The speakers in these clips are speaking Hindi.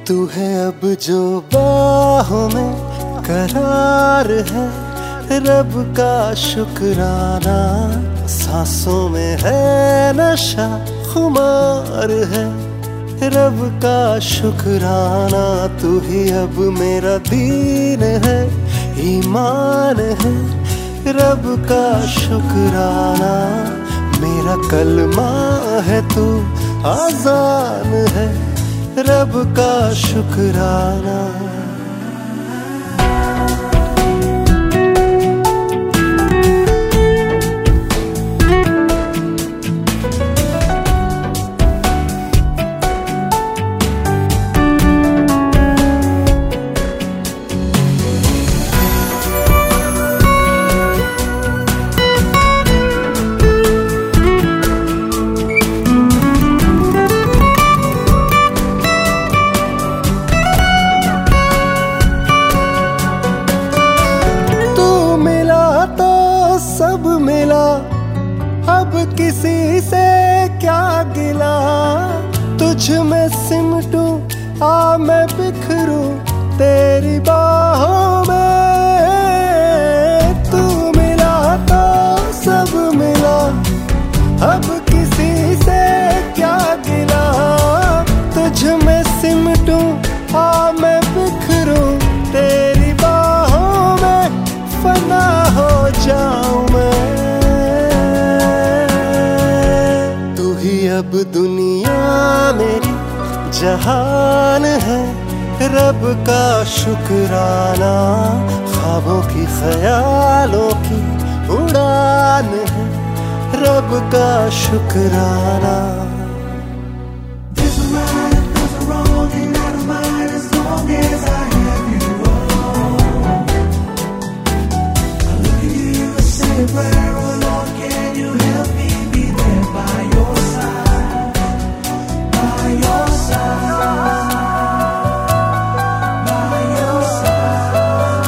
तू है अब जो बाहों में करार है, रब का शुक्राना। सांसों में है नशा, खुमार है, रब का शुक्राना। तू ही अब मेरा दीन है, ईमान है, रब का शुक्राना। मेरा कलमा है तू आजान है, रब का शुक्राना। सब मिला, अब किसी से क्या गिला। तुझ में सिमटूं, आ मैं बिखरूं तेरी बाहों में। तू मिला तो सब मिला, अब किसी से क्या गिला। तुझ में सिमटूं, आ मैं बिखरूं तेरी बाहों में। फना हो जाऊं मैं, तू ही अब दुनिया मेरी जहान है, रब का शुक्राना। ख्वाबों की ख्यालों की उड़ान है, रब का शुक्राना। Where, oh Lord, can you help me be there by your side, by your side, by your side.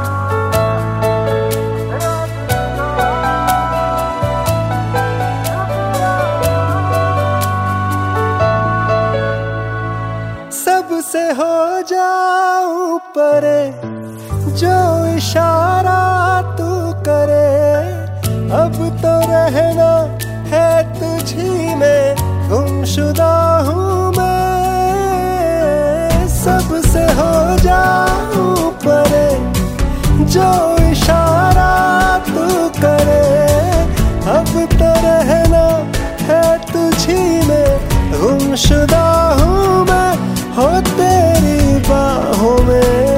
सबसे हो जाऊं परे, जो इशारा तू करे। अब तो रहना है तुझी में, गुमशुदा हूँ मैं। सबसे हो जाऊं परे, जो इशारा तू करे। अब तो रहना है तुझी में, गुमशुदा हूँ मैं, हो तेरी बाहों में।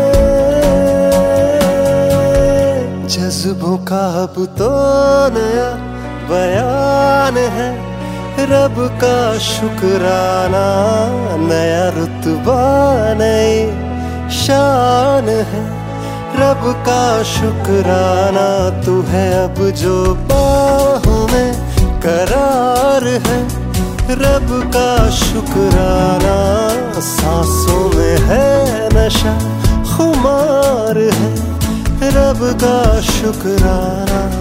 जज्बों का अब तो नया बयान है, रब का शुक्राना। नया रुतबा नई शान है, रब का शुक्राना। तू है अब जो बाहों में करार है, रब का शुक्राना। सांसों में है नशा, खुमार है, रब का शुक्राना।